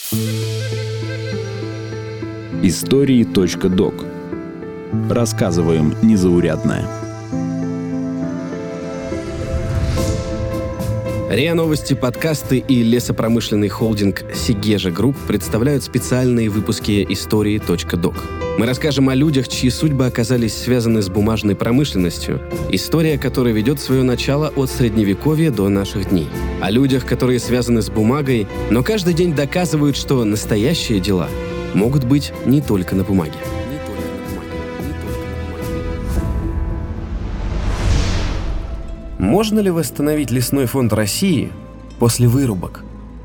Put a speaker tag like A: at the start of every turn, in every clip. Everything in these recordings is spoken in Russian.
A: Истории.док. Рассказываем незаурядное.
B: РИА Новости, подкасты и лесопромышленный холдинг «Сегежа Групп» представляют специальные выпуски Истории.док. Мы расскажем о людях, чьи судьбы оказались связаны с бумажной промышленностью, история которой ведет свое начало от Средневековья до наших дней. О людях, которые связаны с бумагой, но каждый день доказывают, что настоящие дела могут быть не только на бумаге. Можно ли восстановить лесной фонд России после вырубок?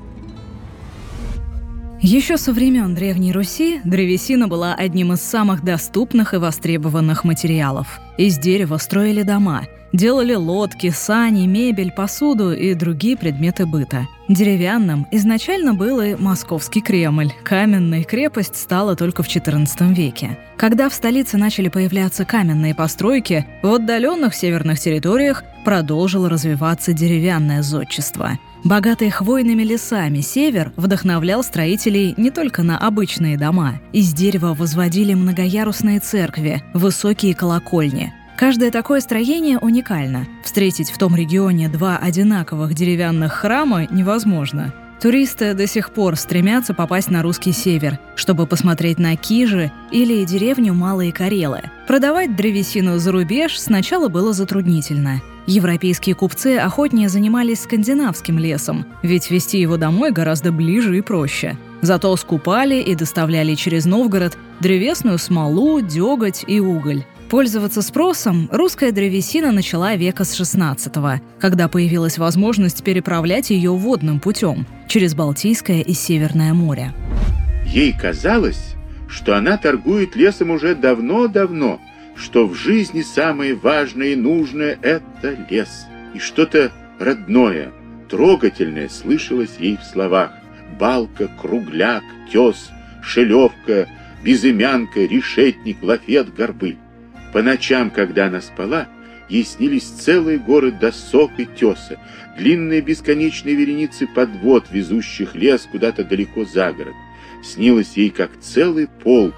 C: Еще со времен Древней Руси древесина была одним из самых доступных и востребованных материалов. Из дерева строили дома, делали лодки, сани, мебель, посуду и другие предметы быта. Деревянным изначально был и Московский Кремль. Каменной крепость стала только в XIV веке. Когда в столице начали появляться каменные постройки, в отдаленных северных территориях продолжило развиваться деревянное зодчество. Богатый хвойными лесами север вдохновлял строителей не только на обычные дома. Из дерева возводили многоярусные церкви, высокие колокольни. Каждое такое строение уникально. Встретить в том регионе два одинаковых деревянных храма невозможно. Туристы до сих пор стремятся попасть на русский север, чтобы посмотреть на Кижи или деревню Малые Карелы. Продавать древесину за рубеж сначала было затруднительно. Европейские купцы охотнее занимались скандинавским лесом, ведь везти его домой гораздо ближе и проще. Зато скупали и доставляли через Новгород древесную смолу, деготь и уголь. Пользоваться спросом русская древесина начала века с XVI, когда появилась возможность переправлять ее водным путем через Балтийское и Северное море.
D: Ей казалось, что она торгует лесом уже давно-давно, что в жизни самое важное и нужное – это лес. И что-то родное, трогательное слышалось ей в словах: балка, кругляк, тес, шелевка, безымянка, решетник, лафет, горбыль. По ночам, когда она спала, ей снились целые горы досок и теса, длинные бесконечные вереницы подвод, везущих лес куда-то далеко за город. Снилось ей, как целый полк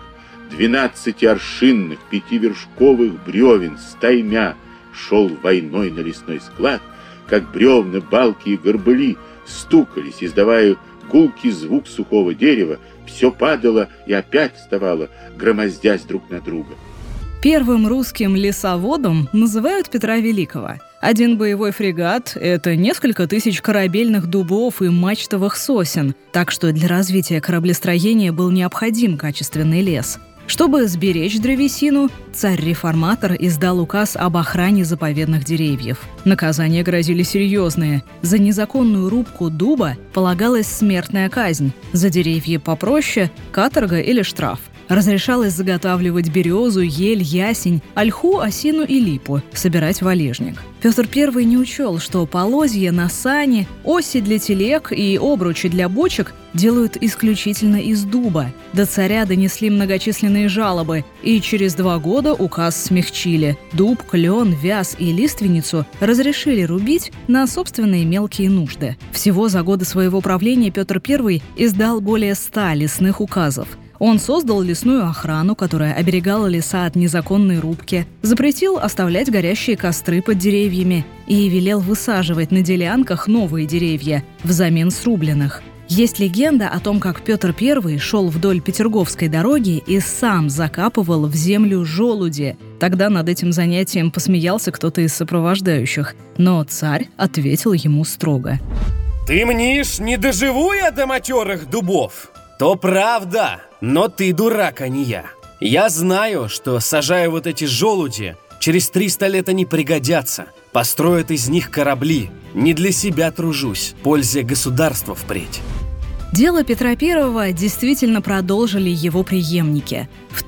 D: 12-аршинных 5-вершковых бревен стаймя шел войной на лесной склад, как бревна, балки и горбыли стукались, издавая гулкий звук сухого дерева, все падало и опять вставало, громоздясь друг на друга.
C: Первым русским лесоводом называют Петра Великого. Один боевой фрегат – это несколько тысяч корабельных дубов и мачтовых сосен, так что для развития кораблестроения был необходим качественный лес. Чтобы сберечь древесину, царь-реформатор издал указ об охране заповедных деревьев. Наказания грозили серьезные. За незаконную рубку дуба полагалась смертная казнь, за деревья попроще – каторга или штраф. Разрешалось заготавливать березу, ель, ясень, ольху, осину и липу, собирать валежник. Петр I не учел, что полозья на сани, оси для телег и обручи для бочек делают исключительно из дуба. До царя донесли многочисленные жалобы, и через 2 года указ смягчили. Дуб, клен, вяз и лиственницу разрешили рубить на собственные мелкие нужды. Всего за годы своего правления Петр I издал более 100 лесных указов. Он создал лесную охрану, которая оберегала леса от незаконной рубки, запретил оставлять горящие костры под деревьями и велел высаживать на делянках новые деревья взамен срубленных. Есть легенда о том, как Петр I шел вдоль Петерговской дороги и сам закапывал в землю желуди. Тогда над этим занятием посмеялся кто-то из сопровождающих, но царь ответил ему строго:
E: «Ты мнишь, не доживу я до матерых дубов? То правда, но ты дурак, а не я. Я знаю, что, сажая вот эти желуди, через 300 лет они пригодятся, построят из них корабли. Не для себя тружусь, пользе государства впредь».
C: Дело Петра I действительно продолжили его преемники. В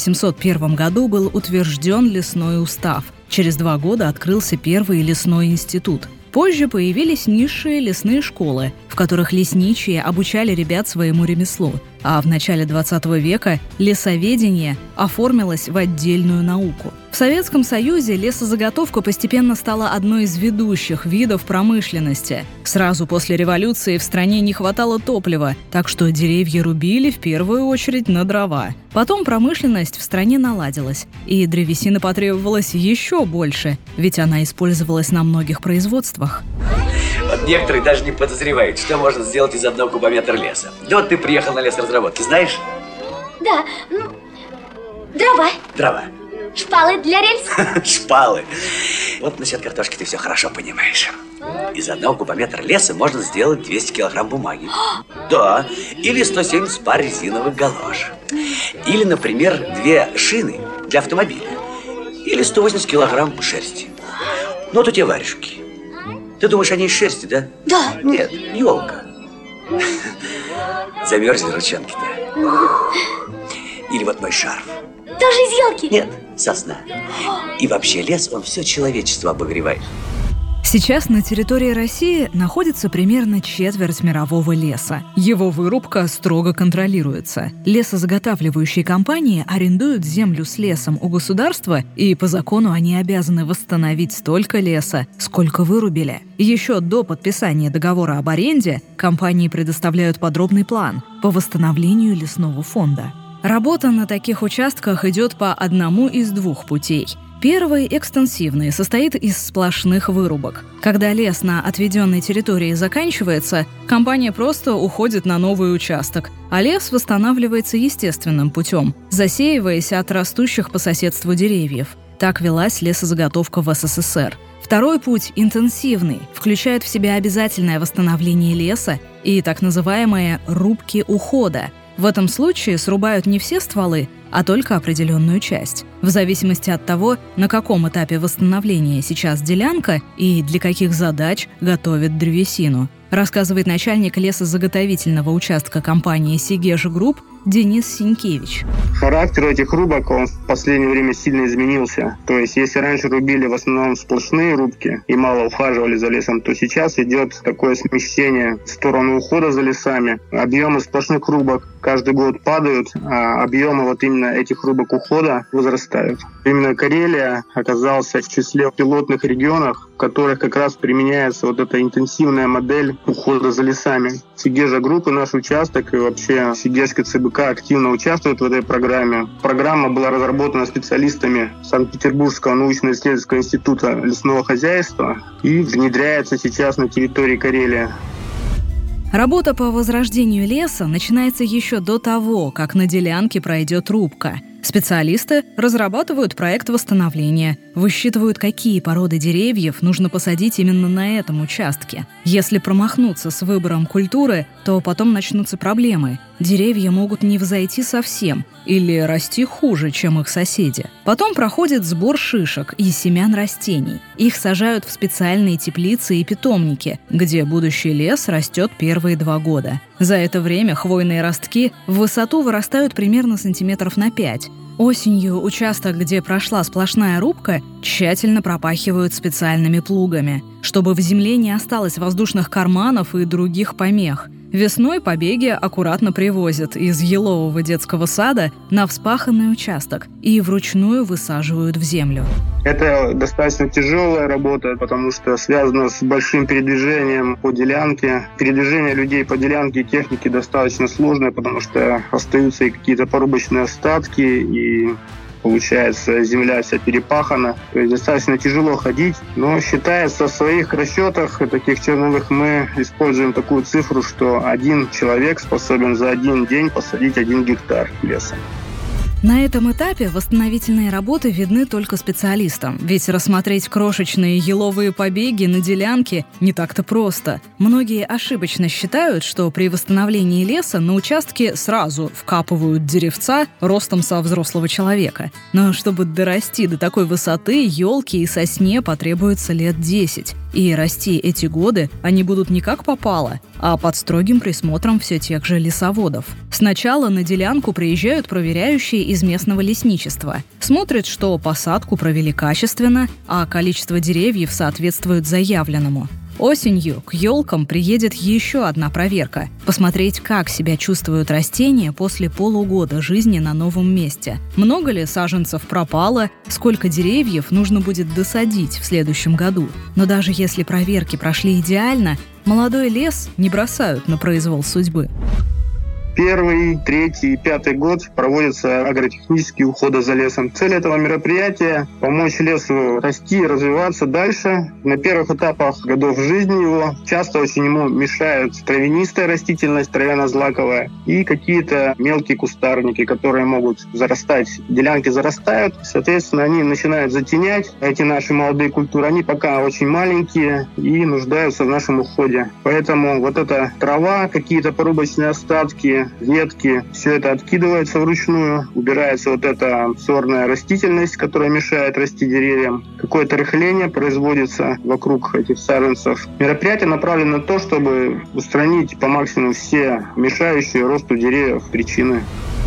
C: 1801 году был утвержден лесной устав. Через 2 года открылся первый лесной институт. Позже появились низшие лесные школы, в которых лесничие обучали ребят своему ремеслу. а в начале 20 века лесоведение оформилось в отдельную науку. В Советском Союзе лесозаготовка постепенно стала одной из ведущих видов промышленности. Сразу после революции в стране не хватало топлива, так что деревья рубили в первую очередь на дрова. Потом промышленность в стране наладилась, и древесины потребовалось еще больше, ведь она использовалась на многих производствах.
F: Вот некоторые даже не подозревают, что можно сделать из одного кубометра леса. Да вот ты приехал на лесоразработки, знаешь?
G: Да, дрова.
F: Дрова.
G: Шпалы для рельс.
F: Шпалы. Вот насчет картошки ты все хорошо понимаешь. Из одного кубометра леса можно сделать 200 килограмм бумаги. Да. Или 170 пар резиновых галош. Или, например, 2 шины для автомобиля. Или 180 килограмм шерсти. Ну, вот у тебя варежки. Ты думаешь, они из шерсти, да?
G: Да.
F: Нет, елка. Замерзли ручонки-то. Или вот мой шарф.
G: Тоже из елки?
F: Нет, сосна. И вообще лес, он все человечество обогревает.
C: Сейчас на территории России находится примерно четверть мирового леса. Его вырубка строго контролируется. Лесозаготавливающие компании арендуют землю с лесом у государства, и по закону они обязаны восстановить столько леса, сколько вырубили. Еще до подписания договора об аренде компании предоставляют подробный план по восстановлению лесного фонда. Работа на таких участках идет по одному из 2 путей. Первый, экстенсивный, состоит из сплошных вырубок. Когда лес на отведенной территории заканчивается, компания просто уходит на новый участок, а лес восстанавливается естественным путем, засеиваясь от растущих по соседству деревьев. Так велась лесозаготовка в СССР. Второй путь, интенсивный, включает в себя обязательное восстановление леса и так называемые рубки ухода. В этом случае срубают не все стволы, а только определенную часть. В зависимости от того, на каком этапе восстановления сейчас делянка и для каких задач готовят древесину, рассказывает начальник лесозаготовительного участка компании «Сигежа Групп» Денис Синькевич.
H: Характер этих рубок, он в последнее время сильно изменился. То есть, если раньше рубили в основном сплошные рубки и мало ухаживали за лесом, то сейчас идет такое смещение в сторону ухода за лесами. Объемы сплошных рубок каждый год падают, а объемы вот именно этих рубок ухода возрастают. Именно Карелия оказалась в числе пилотных регионов, в которых как раз применяется вот эта интенсивная модель ухода за лесами. Сигежа Групп и наш участок, и вообще Сигежский ЦБК активно участвуют в этой программе. Программа была разработана специалистами Санкт-Петербургского научно-исследовательского института лесного хозяйства и внедряется сейчас на территории Карелии.
C: Работа по возрождению леса начинается еще до того, как на делянке пройдет рубка. Специалисты разрабатывают проект восстановления, высчитывают, какие породы деревьев нужно посадить именно на этом участке. Если промахнуться с выбором культуры, то потом начнутся проблемы. Деревья могут не взойти совсем или расти хуже, чем их соседи. Потом проходит сбор шишек и семян растений. Их сажают в специальные теплицы и питомники, где будущий лес растет первые 2 года. За это время хвойные ростки в высоту вырастают примерно сантиметров на 5. Осенью участок, где прошла сплошная рубка, тщательно пропахивают специальными плугами, чтобы в земле не осталось воздушных карманов и других помех. Весной побеги аккуратно привозят из елового детского сада на вспаханный участок и вручную высаживают в землю.
H: Это достаточно тяжелая работа, потому что связано с большим передвижением по делянке. Передвижение людей по делянке и техники достаточно сложное, потому что остаются и какие-то порубочные остатки, и получается, земля вся перепахана. То есть достаточно тяжело ходить. Но считается в своих расчетах, таких черновых, мы используем такую цифру, что 1 человек способен за 1 день посадить 1 гектар леса.
C: На этом этапе восстановительные работы видны только специалистам, ведь рассмотреть крошечные еловые побеги на делянке не так-то просто. Многие ошибочно считают, что при восстановлении леса на участке сразу вкапывают деревца ростом со взрослого человека. Но чтобы дорасти до такой высоты, елке и сосне потребуется лет 10. И расти эти годы они будут не как попало, а под строгим присмотром все тех же лесоводов. Сначала на делянку приезжают проверяющие из местного лесничества. Смотрят, что посадку провели качественно, а количество деревьев соответствует заявленному. Осенью к елкам приедет еще одна проверка – посмотреть, как себя чувствуют растения после полугода жизни на новом месте. Много ли саженцев пропало, сколько деревьев нужно будет досадить в следующем году. Но даже если проверки прошли идеально, молодой лес не бросают на произвол судьбы.
H: Первый, третий и пятый год проводятся агротехнические уходы за лесом. Цель этого мероприятия – помочь лесу расти и развиваться дальше. На первых этапах годов жизни его часто очень ему мешают травянистая растительность, травяно-злаковая, и какие-то мелкие кустарники, которые могут зарастать. Делянки зарастают, соответственно, они начинают затенять эти наши молодые культуры. Они пока очень маленькие и нуждаются в нашем уходе. Поэтому вот эта трава, какие-то порубочные остатки, ветки, все это откидывается вручную, убирается вот эта сорная растительность, которая мешает расти деревьям. Какое-то рыхление производится вокруг этих саженцев. Мероприятие направлено на то, чтобы устранить по максимуму все мешающие росту деревьев причины.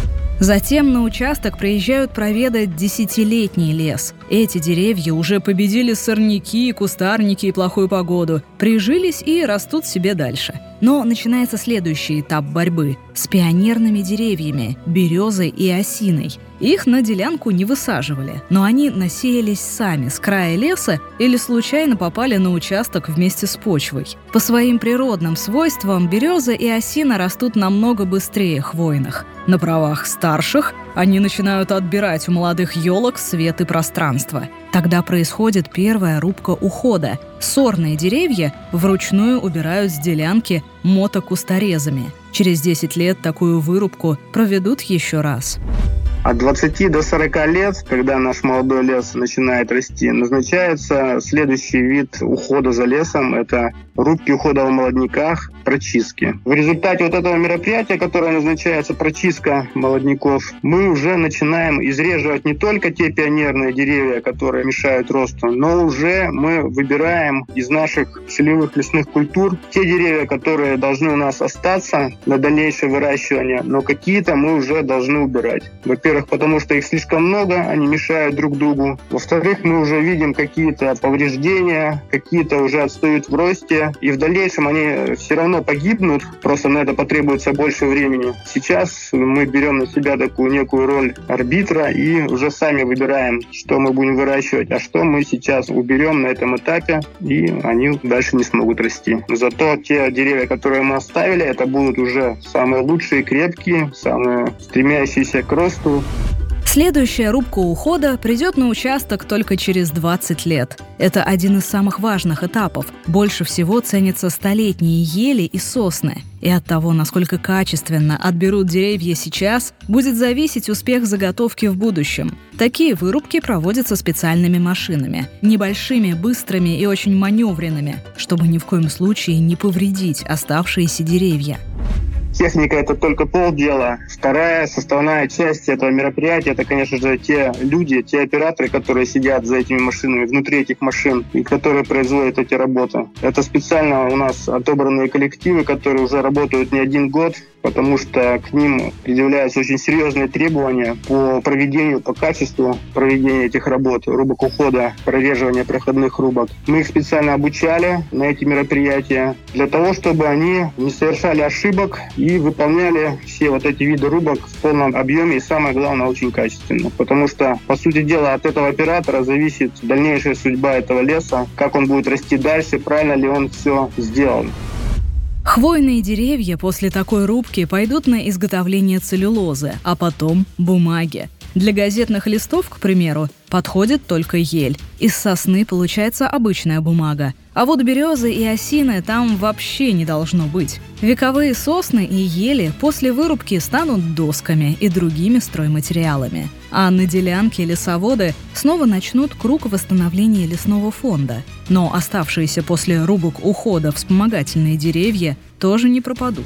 C: Затем на участок приезжают проведать десятилетний лес. Эти деревья уже победили сорняки, кустарники и плохую погоду, прижились и растут себе дальше. Но начинается следующий этап борьбы с пионерными деревьями – березой и осиной. Их на делянку не высаживали, но они насеялись сами с края леса или случайно попали на участок вместе с почвой. По своим природным свойствам береза и осина растут намного быстрее хвойных. На правах старших они начинают отбирать у молодых елок свет и пространство. Тогда происходит первая рубка ухода. Сорные деревья вручную убирают с делянки мотокусторезами. Через 10 лет такую вырубку проведут еще раз.
H: От 20 до 40 лет, когда наш молодой лес начинает расти, назначается следующий вид ухода за лесом – это рубки ухода в молодняках, прочистки. В результате вот этого мероприятия, которое назначается прочистка молодняков, мы уже начинаем изреживать не только те пионерные деревья, которые мешают росту, но уже мы выбираем из наших целевых лесных культур те деревья, которые должны у нас остаться на дальнейшее выращивание, но какие-то мы уже должны убирать. Во-первых, потому что их слишком много, они мешают друг другу. Во-вторых, мы уже видим какие-то повреждения, какие-то уже отстают в росте, и в дальнейшем они все равно погибнут, просто на это потребуется больше времени. Сейчас мы берем на себя такую некую роль арбитра и уже сами выбираем, что мы будем выращивать, а что мы сейчас уберем на этом этапе, и они дальше не смогут расти. Зато те деревья, которые мы оставили, это будут уже самые лучшие, крепкие, самые стремящиеся к росту.
C: Следующая рубка ухода придет на участок только через 20 лет. Это один из самых важных этапов. Больше всего ценятся столетние ели и сосны. И от того, насколько качественно отберут деревья сейчас, будет зависеть успех заготовки в будущем. Такие вырубки проводятся специальными машинами. Небольшими, быстрыми и очень маневренными, чтобы ни в коем случае не повредить оставшиеся деревья.
H: Техника – это только полдела. Вторая составная часть этого мероприятия – это, конечно же, те люди, те операторы, которые сидят за этими машинами, внутри этих машин, и которые производят эти работы. Это специально у нас отобранные коллективы, которые уже работают не один год, потому что к ним предъявляются очень серьезные требования по проведению, по качеству проведения этих работ, рубок ухода, прореживания проходных рубок. Мы их специально обучали на эти мероприятия для того, чтобы они не совершали ошибок и выполняли все вот эти виды рубок в полном объеме и, самое главное, очень качественно. Потому что, по сути дела, от этого оператора зависит дальнейшая судьба этого леса, как он будет расти дальше, правильно ли он все сделал.
C: Хвойные деревья после такой рубки пойдут на изготовление целлюлозы, а потом бумаги. Для газетных листов, к примеру, подходит только ель. Из сосны получается обычная бумага. А вот березы и осины там вообще не должно быть. Вековые сосны и ели после вырубки станут досками и другими стройматериалами. А на делянке лесоводы снова начнут круг восстановления лесного фонда. Но оставшиеся после рубок ухода вспомогательные деревья тоже не пропадут.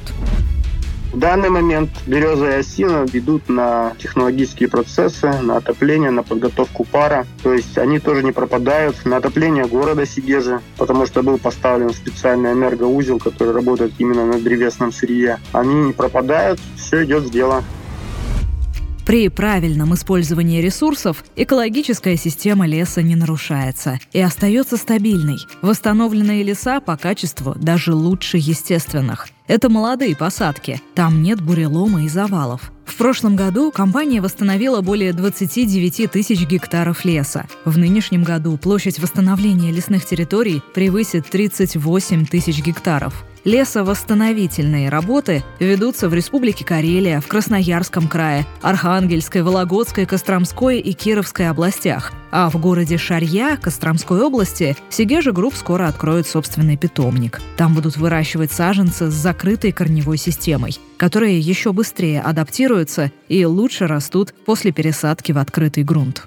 H: В данный момент береза и осина идут на технологические процессы, на отопление, на подготовку пара. То есть они тоже не пропадают на отопление города Сегежи, потому что был поставлен специальный энергоузел, который работает именно на древесном сырье. Они не пропадают, все идет в дело.
C: При правильном использовании ресурсов экологическая система леса не нарушается и остается стабильной. Восстановленные леса по качеству даже лучше естественных. Это молодые посадки, там нет бурелома и завалов. В прошлом году компания восстановила более 29 тысяч гектаров леса. В нынешнем году площадь восстановления лесных территорий превысит 38 тысяч гектаров. Лесовосстановительные работы ведутся в Республике Карелия, в Красноярском крае, Архангельской, Вологодской, Костромской и Кировской областях. А в городе Шарья Костромской области Сегежа Групп скоро откроет собственный питомник. Там будут выращивать саженцы с закрытой корневой системой, которые еще быстрее адаптируются и лучше растут после пересадки в открытый грунт.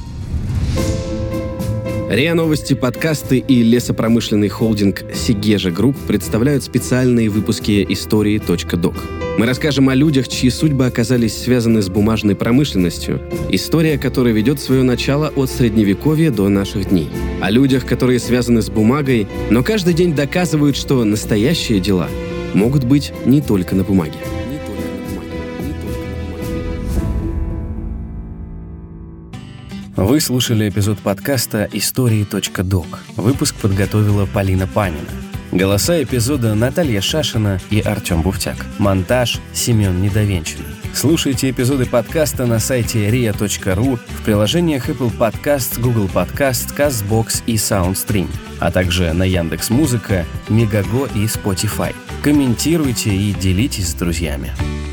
B: РИА Новости, подкасты и лесопромышленный холдинг «Сегежа Групп» представляют специальные выпуски истории.док. Мы расскажем о людях, чьи судьбы оказались связаны с бумажной промышленностью, история которой ведет свое начало от Средневековья до наших дней. О людях, которые связаны с бумагой, но каждый день доказывают, что настоящие дела могут быть не только на бумаге.
E: Вы слушали эпизод подкаста «Истории.док». Выпуск подготовила Полина Панина. Голоса эпизода Наталья Шашина и Артем Буфтяк. Монтаж Семен Недовенчанный. Слушайте эпизоды подкаста на сайте ria.ru, в приложениях Apple Podcasts, Google Podcasts, CastBox и SoundStream, а также на Яндекс.Музыка, Мегаго и Spotify. Комментируйте и делитесь с друзьями.